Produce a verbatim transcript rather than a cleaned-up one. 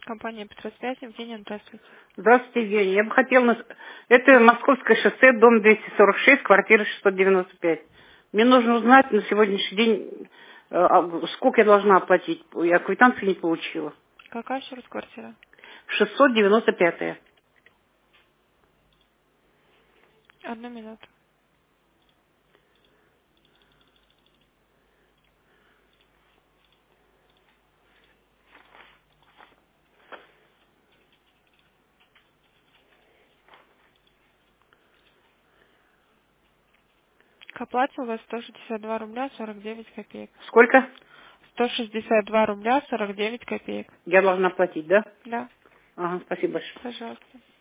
Компания Петросвязь, Евгения, здравствуйте. Здравствуйте, Евгений. Я бы хотела... на- Это Московское шоссе, дом двести сорок шесть, квартира шестьсот девяносто пять. Мне нужно узнать на сегодняшний день, э, а, сколько я должна оплатить. Я квитанции не получила. Какая еще раз квартира? шестьсот девяносто пять. Одну минуту. К оплате у вас сто шестьдесят два рубля сорок девять копеек. Сколько сто шестьдесят два рубля сорок девять копеек. я должна платить, да? Да, Ага, спасибо большое. пожалуйста.